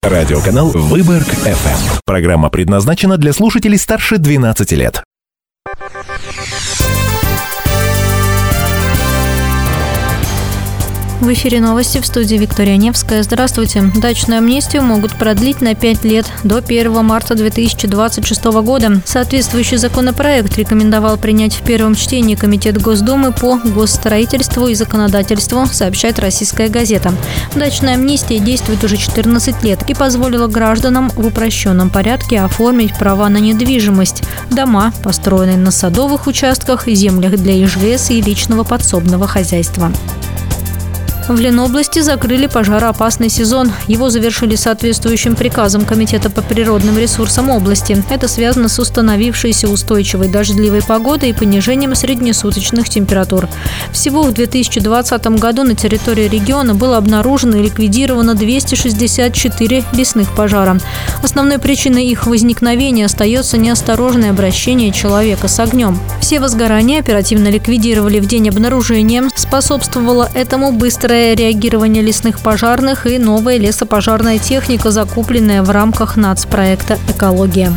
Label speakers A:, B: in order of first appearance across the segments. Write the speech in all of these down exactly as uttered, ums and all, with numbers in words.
A: Радиоканал Выборг-эф эм. Программа предназначена для слушателей старше двенадцати лет.
B: В эфире новости, в студии Виктория Невская. Здравствуйте. Дачную амнистию могут продлить на пять лет, до первого марта две тысячи двадцать шестого года. Соответствующий законопроект рекомендовал принять в первом чтении Комитет Госдумы по госстроительству и законодательству, сообщает «Российская газета». Дачная амнистия действует уже четырнадцать лет и позволила гражданам в упрощенном порядке оформить права на недвижимость. Дома, построенные на садовых участках, землях для ИЖС и личного подсобного хозяйства. В Ленобласти закрыли пожароопасный сезон. Его завершили соответствующим приказом Комитета по природным ресурсам области. Это связано с установившейся устойчивой дождливой погодой и понижением среднесуточных температур. Всего в две тысячи двадцатом году на территории региона было обнаружено и ликвидировано двести шестьдесят четыре лесных пожара. Основной причиной их возникновения остается неосторожное обращение человека с огнем. Все возгорания оперативно ликвидировали в день обнаружения. Способствовало этому быстрое реагирование лесных пожарных и новая лесопожарная техника, закупленная в рамках нацпроекта «Экология».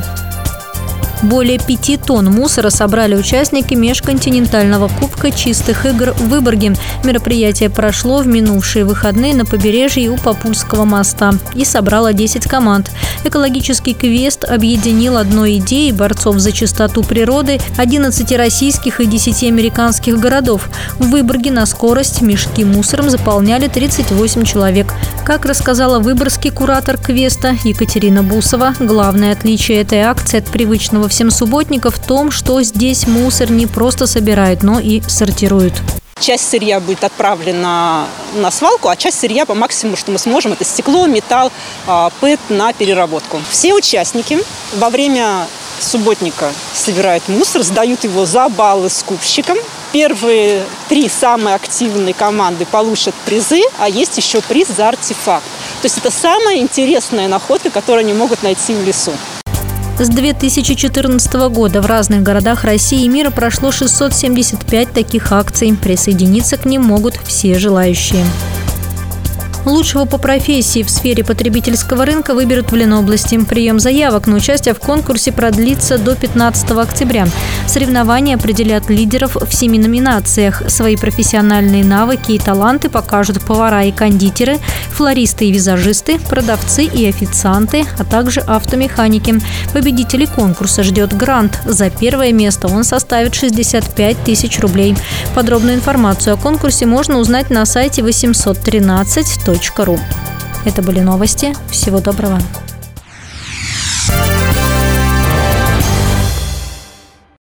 B: Более пяти тонн мусора собрали участники межконтинентального кубка чистых игр в Выборге. Мероприятие прошло в минувшие выходные на побережье у Папульского моста и собрало десять команд. Экологический квест объединил одной идеей борцов за чистоту природы одиннадцати российских и десяти американских городов. В Выборге на скорость мешки мусором заполняли тридцать восемь человек. Как рассказала выборгский куратор квеста Екатерина Бусова, главное отличие этой акции от привычного всем субботника в том, что здесь мусор не просто собирают, но и сортируют.
C: Часть сырья будет отправлена на свалку, а часть сырья по максимуму, что мы сможем, это стекло, металл, ПЭТ на переработку. Все участники во время субботника собирают мусор, сдают его за баллы скупщикам. Первые три самые активные команды получат призы, а есть еще приз за артефакт. То есть это самая интересная находка, которую они могут найти в лесу.
B: С две тысячи четырнадцатого года в разных городах России и мира прошло шестьсот семьдесят пять таких акций. Присоединиться к ним могут все желающие. Лучшего по профессии в сфере потребительского рынка выберут в Ленобласти. Прием заявок на участие в конкурсе продлится до пятнадцатого октября. Соревнования определят лидеров в семи номинациях. Свои профессиональные навыки и таланты покажут повара и кондитеры, флористы и визажисты, продавцы и официанты, а также автомеханики. Победителей конкурса ждет грант. За первое место он составит шестьдесят пять тысяч рублей. Подробную информацию о конкурсе можно узнать на сайте восемьсот тринадцать точка ру. Это были новости. Всего доброго.